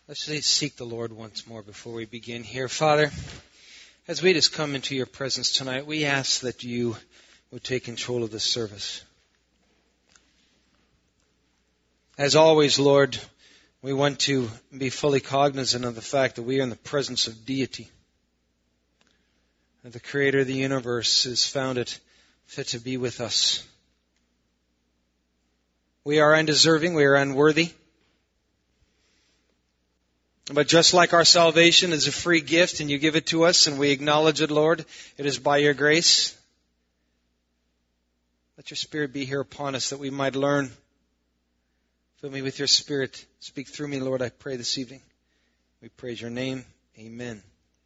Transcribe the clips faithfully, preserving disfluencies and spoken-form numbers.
Let's seek the Lord once more before we begin here. Father, as we just come into your presence tonight, we ask that you would take control of this service. As always, Lord, we want to be fully cognizant of the fact that we are in the presence of deity. That the Creator of the universe has found it fit to be with us. We are undeserving, we are unworthy. But just like our salvation is a free gift and you give it to us and we acknowledge it, Lord, it is by your grace. Let your Spirit be here upon us that we might learn. Fill me with your Spirit. Speak through me, Lord, I pray this evening. We praise your name. Amen.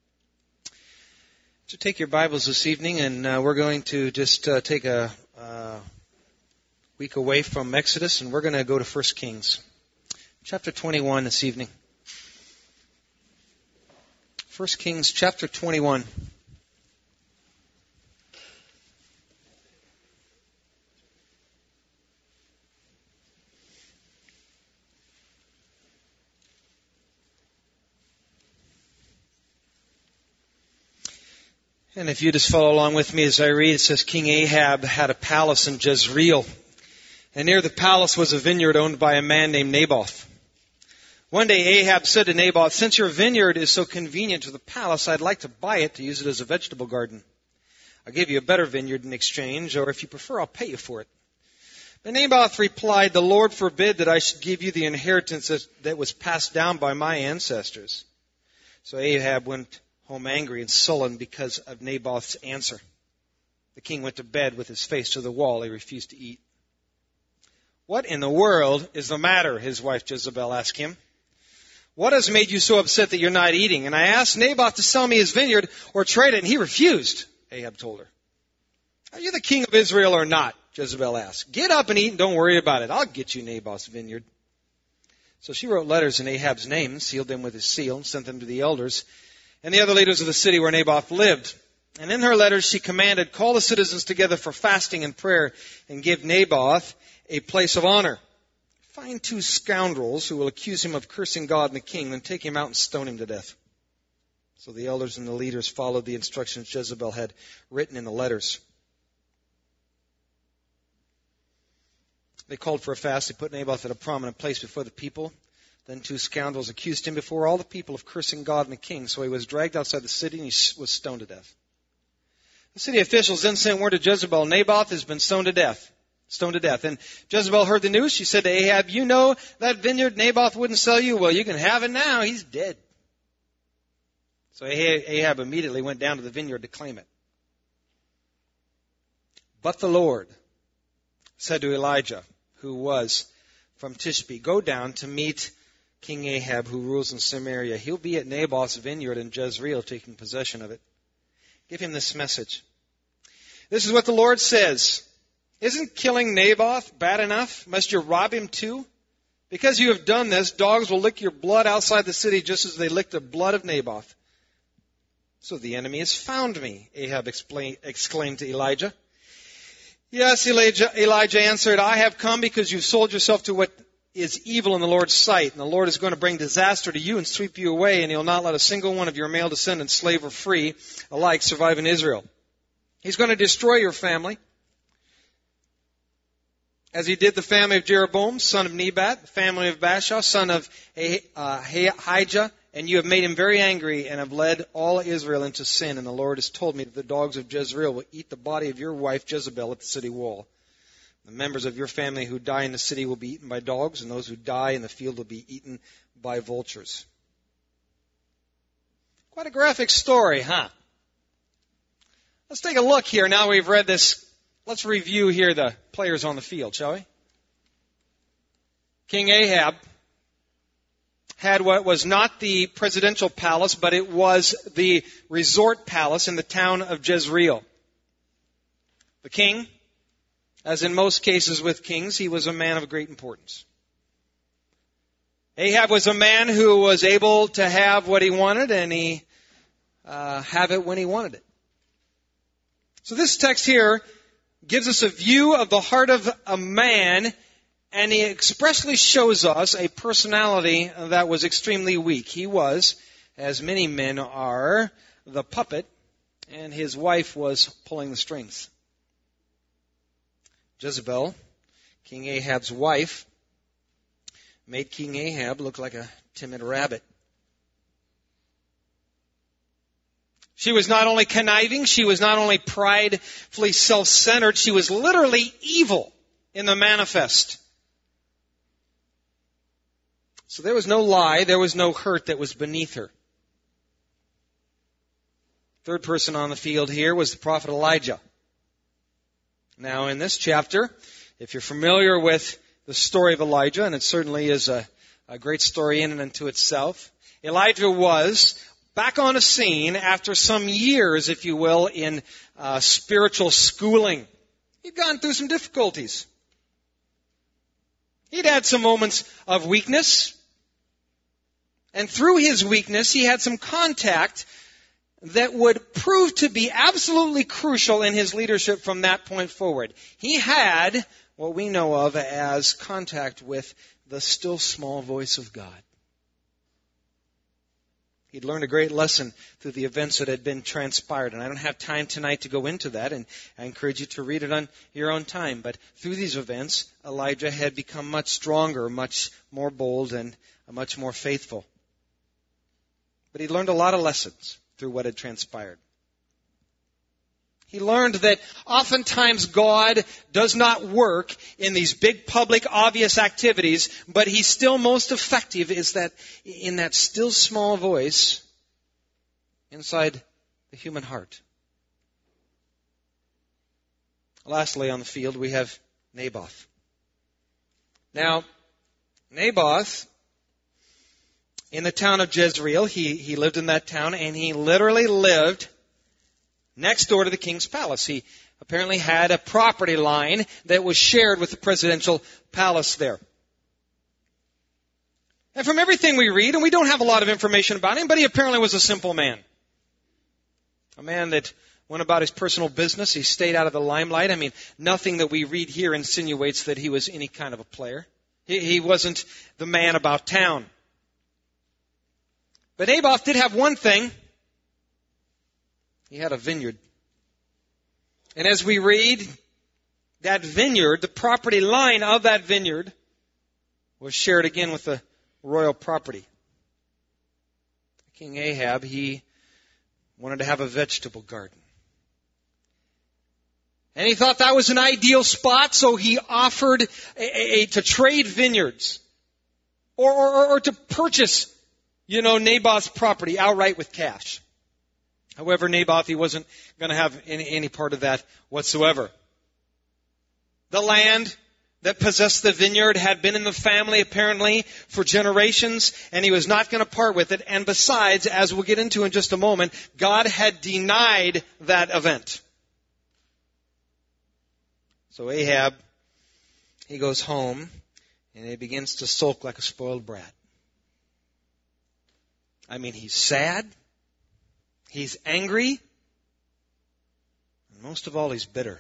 So take your Bibles this evening and uh, we're going to just uh, take a uh, week away from Exodus and we're going to go to First Kings. Chapter twenty-one this evening. First Kings chapter twenty-one. And if you just follow along with me as I read, it says, King Ahab had a palace in Jezreel, and near the palace was a vineyard owned by a man named Naboth. One day Ahab said to Naboth, since your vineyard is so convenient to the palace, I'd like to buy it to use it as a vegetable garden. I'll give you a better vineyard in exchange, or if you prefer, I'll pay you for it. But Naboth replied, the Lord forbid that I should give you the inheritance that was passed down by my ancestors. So Ahab went home angry and sullen because of Naboth's answer. The king went to bed with his face to the wall. He refused to eat. What in the world is the matter? His wife Jezebel asked him. What has made you so upset that you're not eating? And I asked Naboth to sell me his vineyard or trade it, and he refused, Ahab told her. Are you the king of Israel or not? Jezebel asked. Get up and eat and don't worry about it. I'll get you Naboth's vineyard. So she wrote letters in Ahab's name, sealed them with his seal, and sent them to the elders and the other leaders of the city where Naboth lived. And in her letters she commanded, call the citizens together for fasting and prayer and give Naboth a place of honor. Find two scoundrels who will accuse him of cursing God and the king, then take him out and stone him to death. So the elders and the leaders followed the instructions Jezebel had written in the letters. They called for a fast. They put Naboth at a prominent place before the people. Then two scoundrels accused him before all the people of cursing God and the king. So he was dragged outside the city and he was stoned to death. The city officials then sent word to Jezebel, Naboth has been stoned to death. Stoned to death. And Jezebel heard the news. She said to Ahab, you know that vineyard Naboth wouldn't sell you? Well, you can have it now. He's dead. So Ahab immediately went down to the vineyard to claim it. But the Lord said to Elijah, who was from Tishbe, go down to meet King Ahab, who rules in Samaria. He'll be at Naboth's vineyard in Jezreel, taking possession of it. Give him this message. This is what the Lord says. Isn't killing Naboth bad enough? Must you rob him too? Because you have done this, dogs will lick your blood outside the city just as they licked the blood of Naboth. So the enemy has found me, Ahab explain, exclaimed to Elijah. Yes, Elijah, Elijah answered, I have come because you've sold yourself to what is evil in the Lord's sight. And the Lord is going to bring disaster to you and sweep you away, and he'll not let a single one of your male descendants, slave or free, alike, survive in Israel. He's going to destroy your family, as he did the family of Jeroboam, son of Nebat, the family of Baasha, son of Ahijah, and you have made him very angry and have led all Israel into sin. And the Lord has told me that the dogs of Jezreel will eat the body of your wife Jezebel at the city wall. The members of your family who die in the city will be eaten by dogs, and those who die in the field will be eaten by vultures. Quite a graphic story, huh? Let's take a look here. Now we've read this. Let's review here the players on the field, shall we? King Ahab had what was not the presidential palace, but it was the resort palace in the town of Jezreel. The king, as in most cases with kings, he was a man of great importance. Ahab was a man who was able to have what he wanted, and he uh, have it when he wanted it. So this text here gives us a view of the heart of a man And he expressly shows us a personality that was extremely weak. He was, as many men are, the puppet, and his wife was pulling the strings. Jezebel, King Ahab's wife, made King Ahab look like a timid rabbit. She was not only conniving, she was not only pridefully self-centered, she was literally evil in the manifest. So there was no lie, there was no hurt that was beneath her. Third person on the field here was the prophet Elijah. Now in this chapter, if you're familiar with the story of Elijah, and it certainly is a, a great story in and unto itself, Elijah was back on a scene after some years, if you will, in uh, spiritual schooling. He'd gone through some difficulties. He'd had some moments of weakness. And through his weakness, he had some contact that would prove to be absolutely crucial in his leadership from that point forward. He had what we know of as contact with the still small voice of God. He'd learned a great lesson through the events that had been transpired. And I don't have time tonight to go into that, and I encourage you to read it on your own time. But through these events, Elijah had become much stronger, much more bold, and much more faithful. But he learned a lot of lessons through what had transpired. He learned that oftentimes God does not work in these big, public, obvious activities, but He's still most effective is that in that still small voice inside the human heart. Lastly, on the field, we have Naboth. Now, Naboth, in the town of Jezreel, he, he lived in that town, and he literally lived next door to the king's palace. He apparently had a property line that was shared with the presidential palace there. And from everything we read, and we don't have a lot of information about him, but he apparently was a simple man. A man that went about his personal business. He stayed out of the limelight. I mean, nothing that we read here insinuates that he was any kind of a player. He, he wasn't the man about town. But Naboth did have one thing. He had a vineyard. And as we read, that vineyard, the property line of that vineyard, was shared again with the royal property. King Ahab, he wanted to have a vegetable garden. And he thought that was an ideal spot, so he offered a, a, a, to trade vineyards. Or, or, or to purchase, you know, Naboth's property outright with cash. However, Naboth, he wasn't going to have any, any part of that whatsoever. The land that possessed the vineyard had been in the family apparently for generations, and he was not going to part with it. And besides, as we'll get into in just a moment, God had denied that event. So Ahab, he goes home, and he begins to sulk like a spoiled brat. I mean, he's sad. He's angry. And most of all, he's bitter.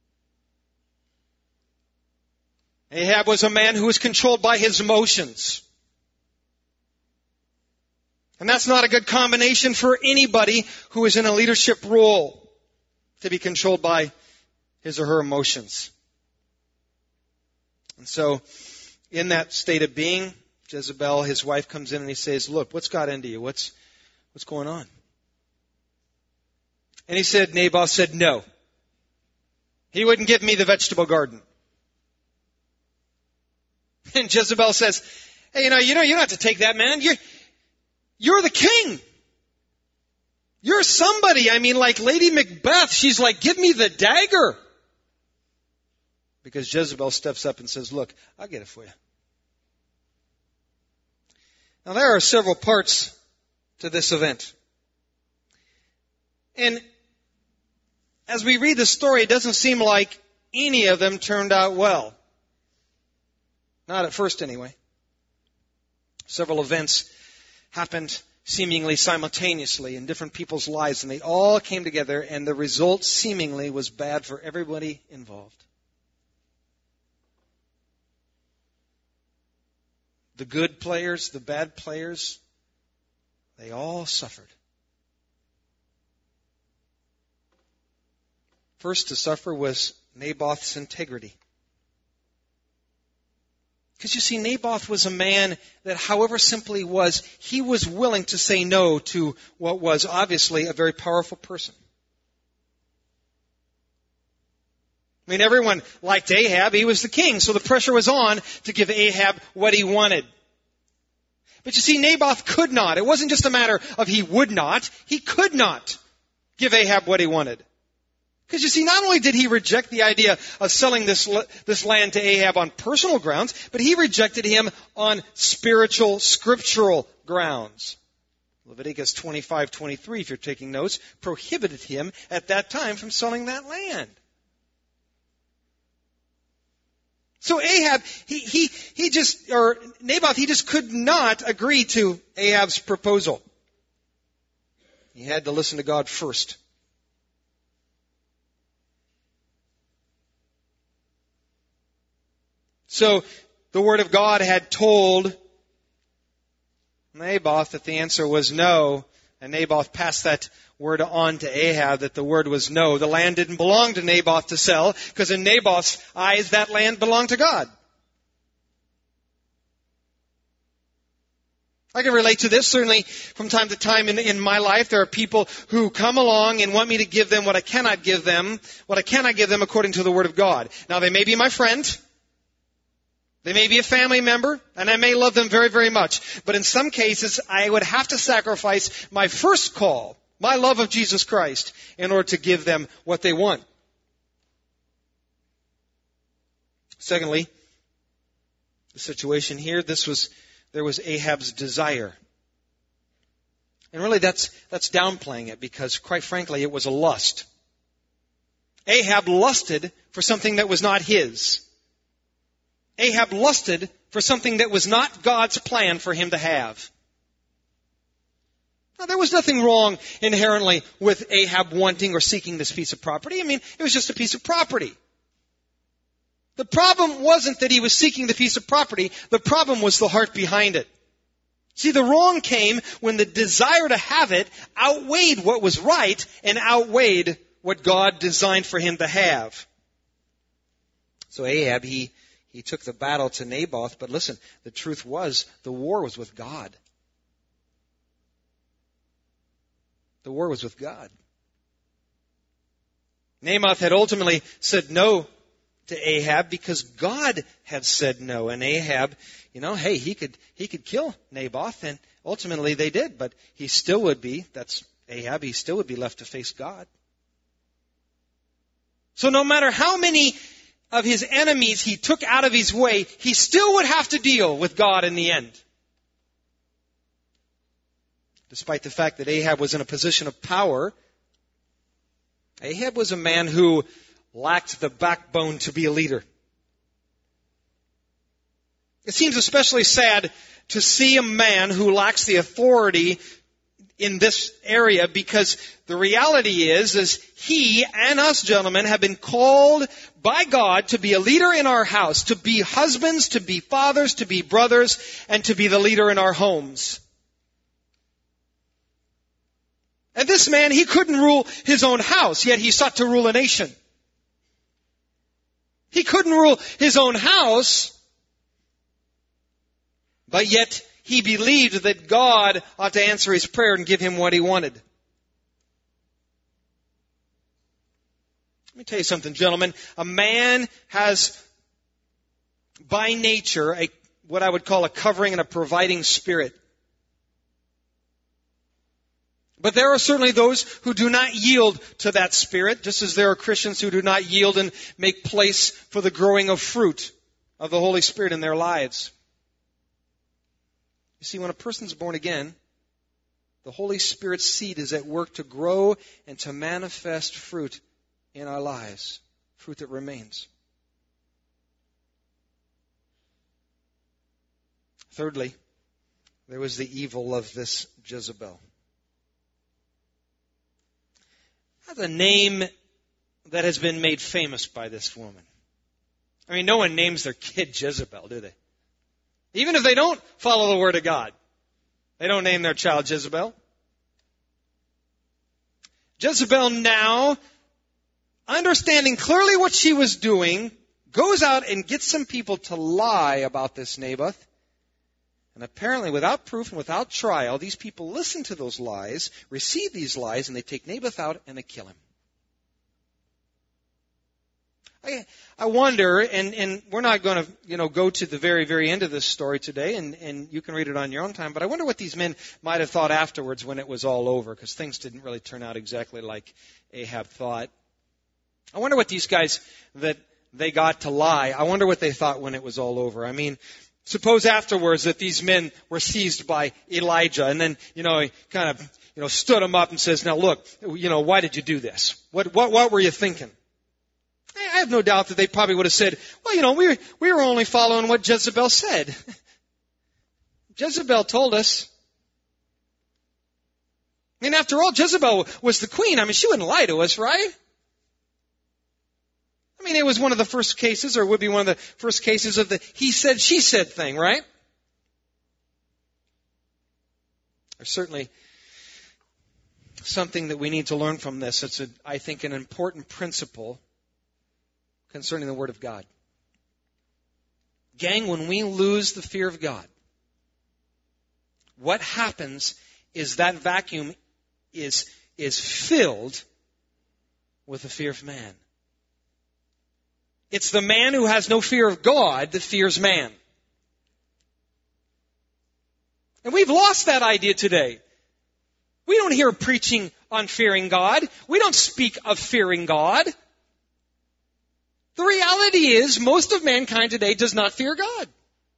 Ahab was a man who was controlled by his emotions. And that's not a good combination for anybody who is in a leadership role, to be controlled by his or her emotions. And so, in that state of being, Jezebel, his wife, comes in and he says, "Look, what's got into you? What's, what's going on?" And he said, Naboth said no. He wouldn't give me the vegetable garden. And Jezebel says, "Hey, you know, you know, you don't have to take that, man. You're, you're the king. You're somebody. I mean, like Lady Macbeth, she's like, give me the dagger." Because Jezebel steps up and says, "Look, I'll get it for you." Now, there are several parts to this event. And as we read the story, it doesn't seem like any of them turned out well. Not at first, anyway. Several events happened seemingly simultaneously in different people's lives, and they all came together, and the result seemingly was bad for everybody involved. the good players, the bad players, they all suffered. First to suffer was Naboth's integrity. Because you see, Naboth was a man that, however simple he was, he was willing to say no to what was obviously a very powerful person. I mean, everyone liked Ahab. He was the king, so the pressure was on to give Ahab what he wanted. But you see, Naboth could not. It wasn't just a matter of he would not. He could not give Ahab what he wanted. Because you see, not only did he reject the idea of selling this, this land to Ahab on personal grounds, but he rejected him on spiritual, scriptural grounds. Leviticus twenty-five twenty-three, if you're taking notes, prohibited him at that time from selling that land. So Ahab, he, he, he just, or Naboth, he just could not agree to Ahab's proposal. He had to listen to God first. So the Word of God had told Naboth that the answer was no, and Naboth passed that word on to Ahab that the word was no. The land didn't belong to Naboth to sell, because in Naboth's eyes that land belonged to God. I can relate to this. Certainly from time to time in, in my life, there are people who come along and want me to give them what I cannot give them, what I cannot give them according to the Word of God. Now they may be my friend. They may be a family member, and I may love them very, very much. But in some cases, I would have to sacrifice my first call, my love of Jesus Christ, in order to give them what they want. Secondly, the situation here, this was, there was Ahab's desire. And really that's, that's downplaying it, because quite frankly, it was a lust. Ahab lusted for something that was not his. Ahab lusted for something that was not God's plan for him to have. Now, there was nothing wrong inherently with Ahab wanting or seeking this piece of property. I mean, it was just a piece of property. The problem wasn't that he was seeking the piece of property. The problem was the heart behind it. See, the wrong came when the desire to have it outweighed what was right and outweighed what God designed for him to have. So Ahab, he He took the battle to Naboth, but listen, the truth was, the war was with God. The war was with God. Naboth had ultimately said no to Ahab because God had said no. And Ahab, you know, hey, he could, he could kill Naboth, and ultimately they did, but he still would be, that's Ahab, he still would be left to face God. So no matter how many of his enemies he took out of his way, he still would have to deal with God in the end. Despite the fact that Ahab was in a position of power, Ahab was a man who lacked the backbone to be a leader. It seems especially sad to see a man who lacks the authority in this area, because the reality is, is he and us gentlemen have been called by God to be a leader in our house, to be husbands, to be fathers, to be brothers, and to be the leader in our homes. And this man, he couldn't rule his own house, yet he sought to rule a nation. He couldn't rule his own house, but yet he believed that God ought to answer his prayer and give him what he wanted. Let me tell you something, gentlemen. A man has, by nature, a what I would call a covering and a providing spirit. But there are certainly those who do not yield to that spirit, just as there are Christians who do not yield and make place for the growing of fruit of the Holy Spirit in their lives. You see, when a person's born again, the Holy Spirit's seed is at work to grow and to manifest fruit in our lives, fruit that remains. Thirdly, there was the evil of this Jezebel. That's a name that has been made famous by this woman. I mean, no one names their kid Jezebel, do they? Even if they don't follow the Word of God. They don't name their child Jezebel. Jezebel now, understanding clearly what she was doing, goes out and gets some people to lie about this Naboth. And apparently, without proof and without trial, these people listen to those lies, receive these lies, and they take Naboth out and they kill him. I, I wonder, and, and we're not going to, you know, go to the very, very end of this story today, and, and you can read it on your own time, but I wonder what these men might have thought afterwards when it was all over, because things didn't really turn out exactly like Ahab thought. I wonder what these guys that they got to lie, I wonder what they thought when it was all over. I mean, suppose afterwards that these men were seized by Elijah, and then, you know, he kind of, you know, stood them up and says, now look, you know, why did you do this? What, what, what were you thinking? I have no doubt that they probably would have said, well, you know, we were, we were only following what Jezebel said. Jezebel told us. And after all, Jezebel was the queen. I mean, she wouldn't lie to us, right? I mean, it was one of the first cases, or would be one of the first cases of the he said, she said thing, right? There's certainly something that we need to learn from this. It's, a, I think, an important principle concerning the Word of God. Gang, when we lose the fear of God, what happens is that vacuum is, is filled with the fear of man. It's the man who has no fear of God that fears man. And we've lost that idea today. We don't hear preaching on fearing God. We don't speak of fearing God. The reality is, most of mankind today does not fear God.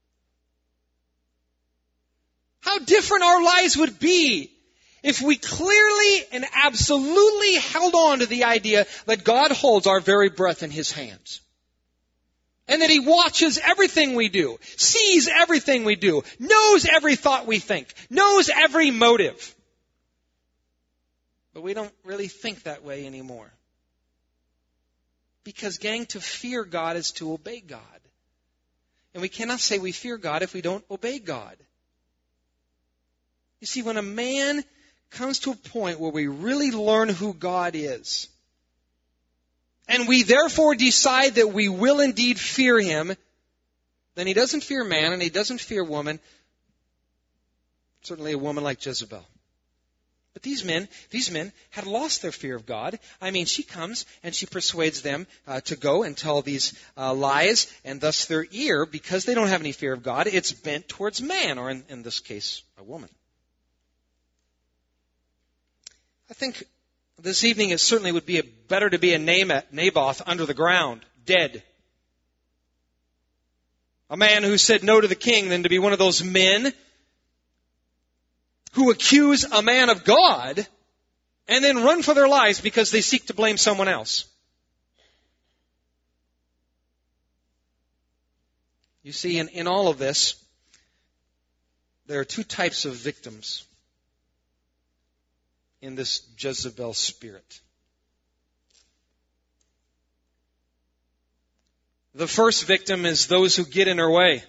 How different our lives would be if we clearly and absolutely held on to the idea that God holds our very breath in His hands. And that He watches everything we do, sees everything we do, knows every thought we think, knows every motive. But we don't really think that way anymore. Because, gang, to fear God is to obey God. And we cannot say we fear God if we don't obey God. You see, when a man comes to a point where we really learn who God is, and we therefore decide that we will indeed fear Him, then he doesn't fear man and he doesn't fear woman, certainly a woman like Jezebel. But these men, these men had lost their fear of God. I mean, she comes and she persuades them uh, to go and tell these uh, lies, and thus their ear, because they don't have any fear of God, it's bent towards man, or in, in this case, a woman. I think this evening it certainly would be a, better to be a Naboth under the ground, dead. A man who said no to the king than to be one of those men who accuse a man of God and then run for their lives because they seek to blame someone else. You see, in, in all of this, there are two types of victims in this Jezebel spirit. The first victim is those who get in her way.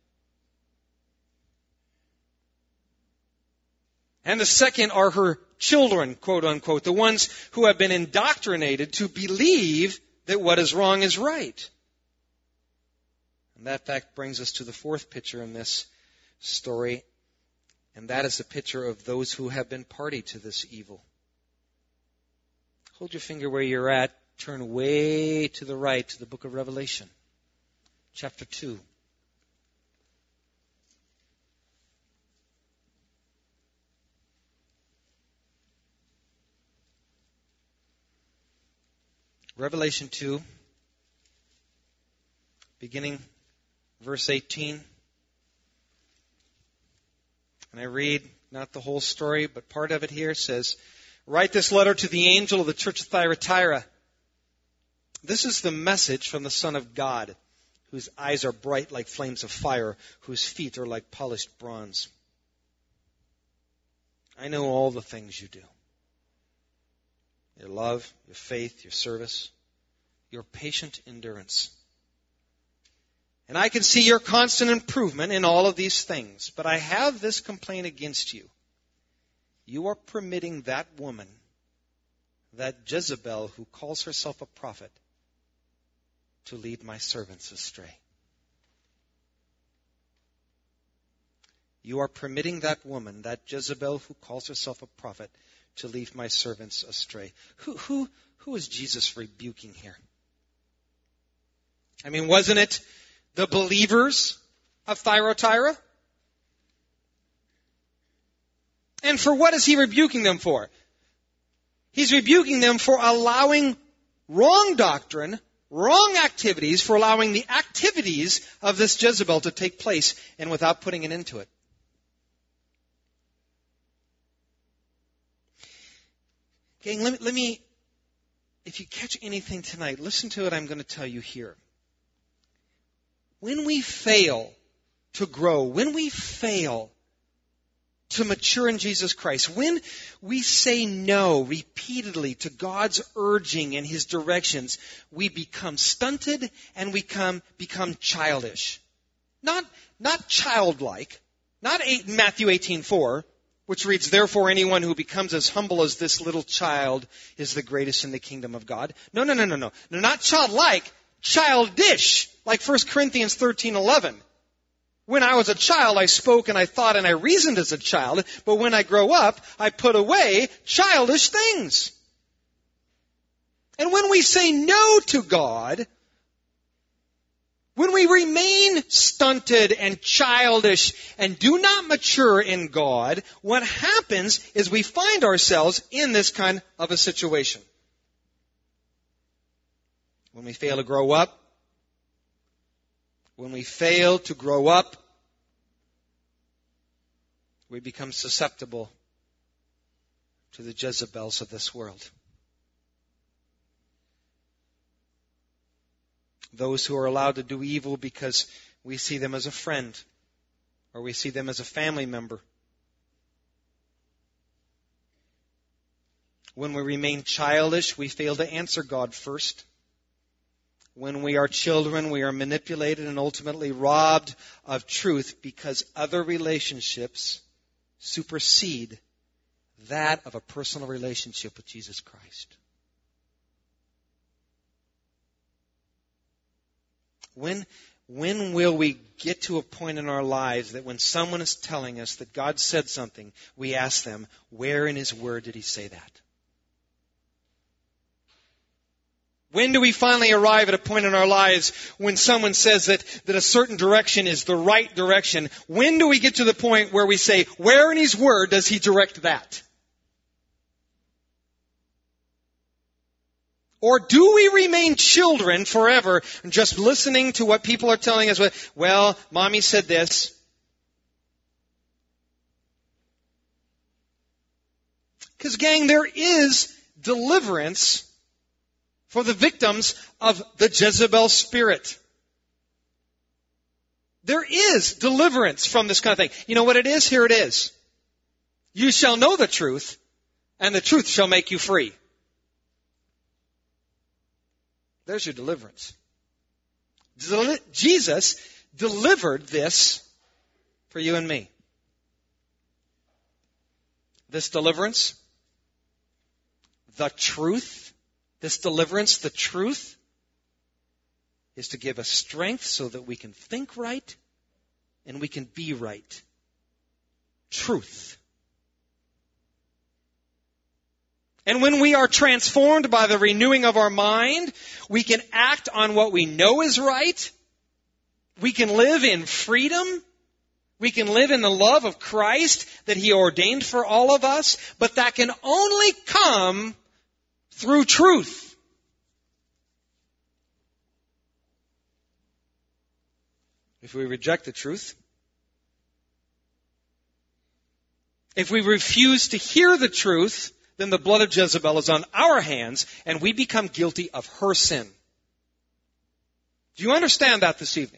And the second are her children, quote unquote, the ones who have been indoctrinated to believe that what is wrong is right. And that fact brings us to the fourth picture in this story, and that is the picture of those who have been party to this evil. Hold your finger where you're at. Turn way to the right to the book of Revelation, chapter two. Revelation two, beginning verse eighteen. And I read not the whole story, but part of it here says, "Write this letter to the angel of the church of Thyatira. This is the message from the Son of God, whose eyes are bright like flames of fire, whose feet are like polished bronze. I know all the things you do. Your love, your faith, your service, your patient endurance. And I can see your constant improvement in all of these things. But I have this complaint against you. You are permitting that woman, that Jezebel who calls herself a prophet, to lead my servants astray. You are permitting that woman, that Jezebel who calls herself a prophet, to lead my servants astray. Who, who, who is Jesus rebuking here? I mean, wasn't it the believers of Thyatira? And for what is he rebuking them for? He's rebuking them for allowing wrong doctrine, wrong activities, for allowing the activities of this Jezebel to take place and without putting an end to it. Gang, let me, let me, if you catch anything tonight, listen to what I'm going to tell you here. When we fail to grow, when we fail to mature in Jesus Christ, when we say no repeatedly to God's urging and His directions, we become stunted and we become, become childish. Not, not childlike. Not eight, Matthew eighteen four, which reads, therefore anyone who becomes as humble as this little child is the greatest in the kingdom of God. No, no, no, no, no. No, not childlike, childish. Like First Corinthians thirteen eleven. When I was a child, I spoke and I thought and I reasoned as a child, but when I grow up, I put away childish things. And when we say no to God, when we remain stunted and childish and do not mature in God, what happens is we find ourselves in this kind of a situation. When we fail to grow up, when we fail to grow up, we become susceptible to the Jezebels of this world. Those who are allowed to do evil because we see them as a friend or we see them as a family member. When we remain childish, we fail to answer God first. When we are children, we are manipulated and ultimately robbed of truth because other relationships supersede that of a personal relationship with Jesus Christ. When, when will we get to a point in our lives that when someone is telling us that God said something, we ask them, where in His Word did He say that? When do we finally arrive at a point in our lives when someone says that, that a certain direction is the right direction? When do we get to the point where we say, where in His Word does He direct that? Or do we remain children forever, just listening to what people are telling us? Well, Mommy said this. Because, gang, there is deliverance for the victims of the Jezebel spirit. There is deliverance from this kind of thing. You know what it is? Here it is. You shall know the truth, and the truth shall make you free. There's your deliverance. Jesus delivered this for you and me. This deliverance, the truth, this deliverance, the truth, is to give us strength so that we can think right and we can be right. Truth. And when we are transformed by the renewing of our mind, we can act on what we know is right. We can live in freedom. We can live in the love of Christ that He ordained for all of us. But that can only come through truth. If we reject the truth, if we refuse to hear the truth, then the blood of Jezebel is on our hands, and we become guilty of her sin. Do you understand that this evening?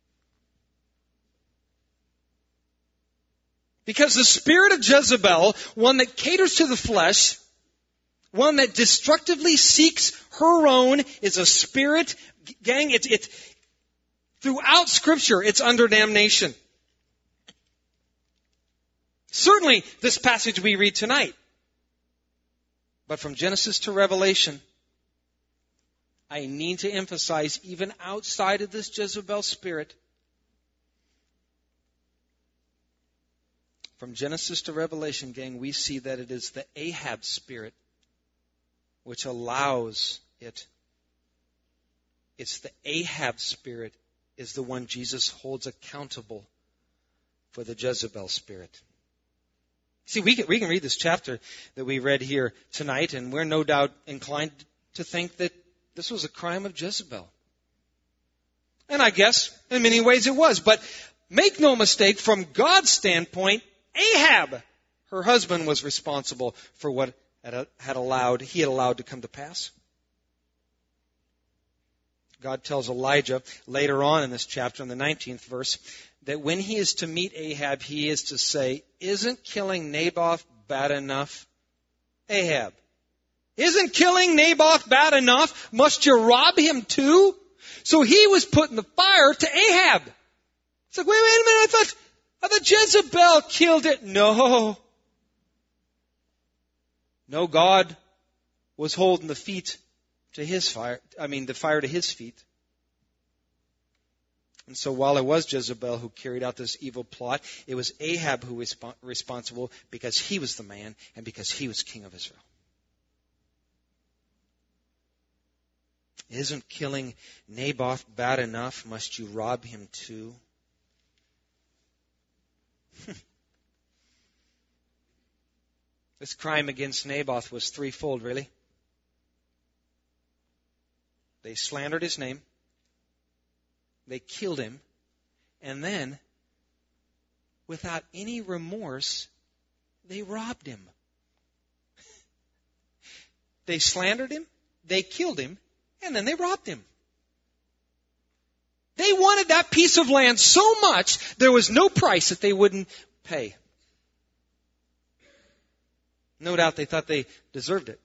Because the spirit of Jezebel, one that caters to the flesh, one that destructively seeks her own, is a spirit, gang, it's, it's, Throughout Scripture, it's under damnation. Certainly, this passage we read tonight. But from Genesis to Revelation, I need to emphasize, even outside of this Jezebel spirit, from Genesis to Revelation, gang, we see that it is the Ahab spirit which allows it. It's the Ahab spirit is the one Jesus holds accountable for the Jezebel spirit. See, we can, we can read this chapter that we read here tonight, and we're no doubt inclined to think that this was a crime of Jezebel. And I guess in many ways it was. But make no mistake, from God's standpoint, Ahab, her husband, was responsible for what had allowed, he had allowed to come to pass. God tells Elijah later on in this chapter, in the nineteenth verse, that when he is to meet Ahab, he is to say, "Isn't killing Naboth bad enough?" Ahab, isn't killing Naboth bad enough? Must you rob him too? So he was putting the fire to Ahab. It's like, wait, wait a minute, I thought, I thought Jezebel killed it. No. No, God was holding the feet to his fire, I mean, the fire to his feet. And so while it was Jezebel who carried out this evil plot, it was Ahab who was resp- responsible because he was the man and because he was king of Israel. Isn't killing Naboth bad enough? Must you rob him too? This crime against Naboth was threefold, really. They slandered his name. They killed him. And then, without any remorse, they robbed him. They slandered him. They killed him. And then they robbed him. They wanted that piece of land so much, there was no price that they wouldn't pay. No doubt they thought they deserved it.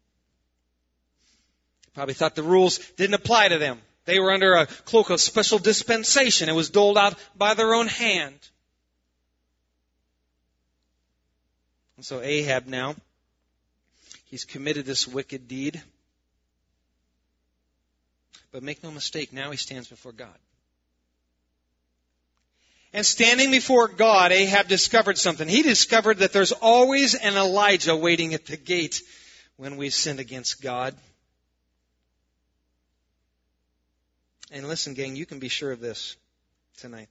Probably thought the rules didn't apply to them. They were under a cloak of special dispensation. It was doled out by their own hand. And so Ahab now, he's committed this wicked deed. But make no mistake, now he stands before God. And standing before God, Ahab discovered something. He discovered that there's always an Elijah waiting at the gate when we've sinned against God. And listen, gang, you can be sure of this tonight.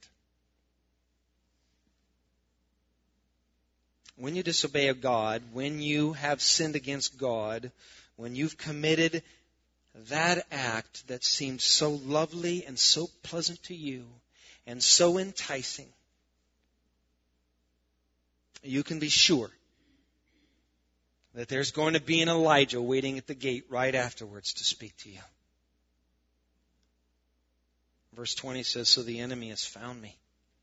When you disobey a God, when you have sinned against God, when you've committed that act that seemed so lovely and so pleasant to you and so enticing, you can be sure that there's going to be an Elijah waiting at the gate right afterwards to speak to you. Verse twenty says, "So the enemy has found me."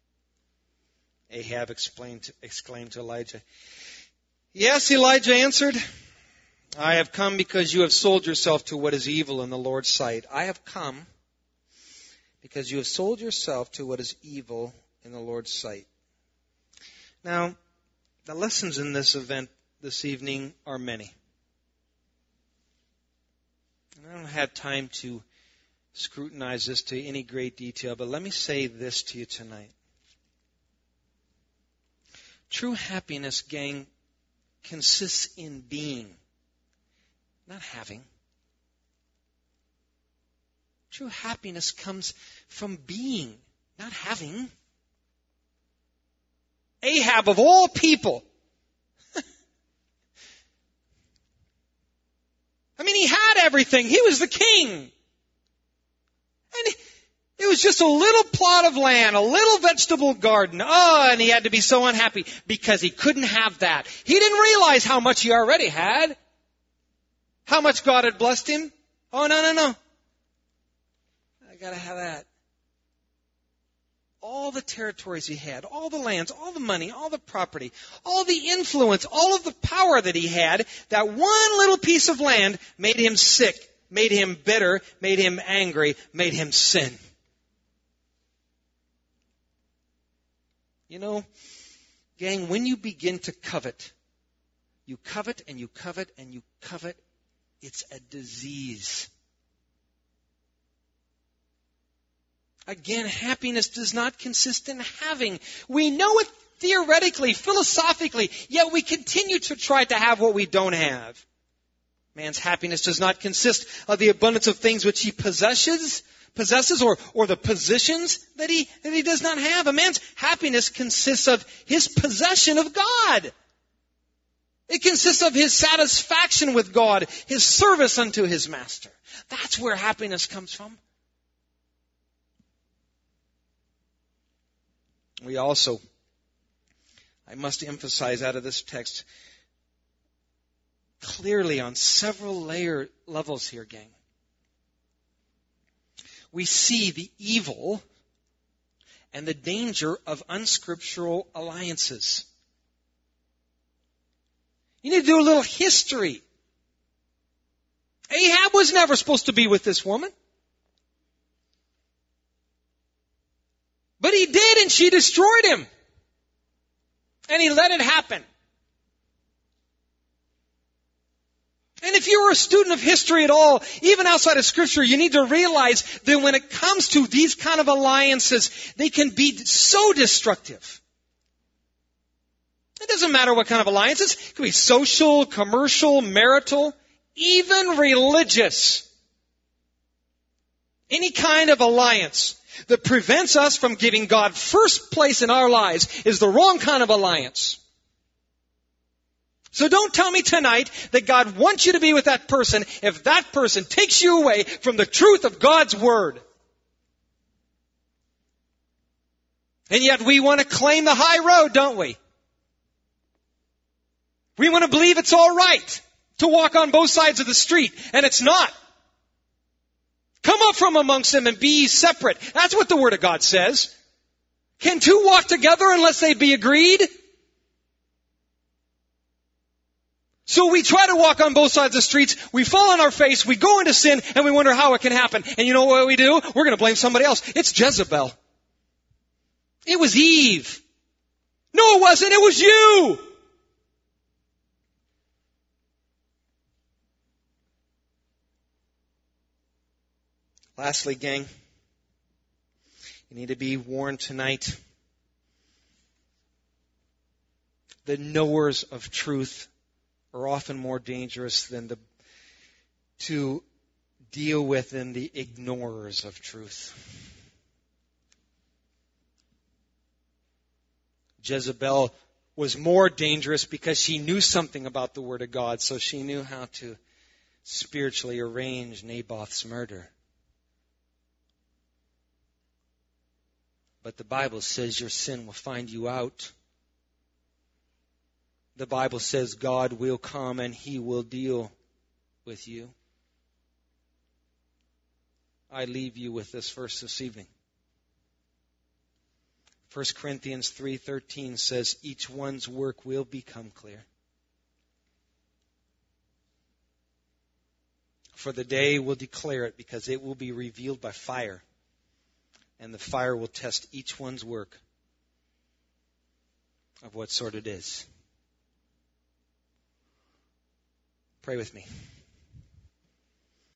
Ahab explained, exclaimed to Elijah. "Yes," Elijah answered, "I have come because you have sold yourself to what is evil in the Lord's sight." I have come because you have sold yourself to what is evil in the Lord's sight. Now, the lessons in this event this evening are many. And I don't have time to scrutinize this to any great detail, but let me say this to you tonight. True happiness, gang, consists in being, not having. True happiness comes from being, not having. Ahab, of all people, I mean, he had everything. He was the king. And it was just a little plot of land, a little vegetable garden. Oh, and he had to be so unhappy because he couldn't have that. He didn't realize how much he already had. How much God had blessed him. Oh, no, no, no. I gotta have that. All the territories he had, all the lands, all the money, all the property, all the influence, all of the power that he had, that one little piece of land made him sick, made him bitter, made him angry, made him sin. You know, gang, when you begin to covet, you covet and you covet and you covet, it's a disease. Again, happiness does not consist in having. We know it theoretically, philosophically, yet we continue to try to have what we don't have. Man's happiness does not consist of the abundance of things which he possesses, possesses or, or the positions that he, that he does not have. A man's happiness consists of his possession of God. It consists of his satisfaction with God, his service unto his master. That's where happiness comes from. We also, I must emphasize out of this text, clearly on several layer levels here, gang. We see the evil and the danger of unscriptural alliances. You need to do a little history. Ahab was never supposed to be with this woman. But he did, and she destroyed him. And he let it happen. And if you were a student of history at all, even outside of Scripture, you need to realize that when it comes to these kind of alliances, they can be so destructive. It doesn't matter what kind of alliances. It could be social, commercial, marital, even religious. Any kind of alliance that prevents us from giving God first place in our lives is the wrong kind of alliance. So don't tell me tonight that God wants you to be with that person if that person takes you away from the truth of God's Word. And yet we want to claim the high road, don't we? We want to believe it's all right to walk on both sides of the street, and it's not. Come up from amongst them and be ye separate. That's what the Word of God says. Can two walk together unless they be agreed? So we try to walk on both sides of the streets, we fall on our face, we go into sin, and we wonder how it can happen. And you know what we do? We're going to blame somebody else. It's Jezebel. It was Eve. No, it wasn't. It was you. Lastly, gang, you need to be warned tonight. The knowers of truth are often more dangerous than the to deal with than the ignorers of truth. Jezebel was more dangerous because she knew something about the Word of God, so she knew how to spiritually arrange Naboth's murder. But the Bible says your sin will find you out. The Bible says God will come and He will deal with you. I leave you with this verse this evening. First Corinthians three thirteen says each one's work will become clear. For the day will declare it, because it will be revealed by fire. And the fire will test each one's work of what sort it is. Pray with me.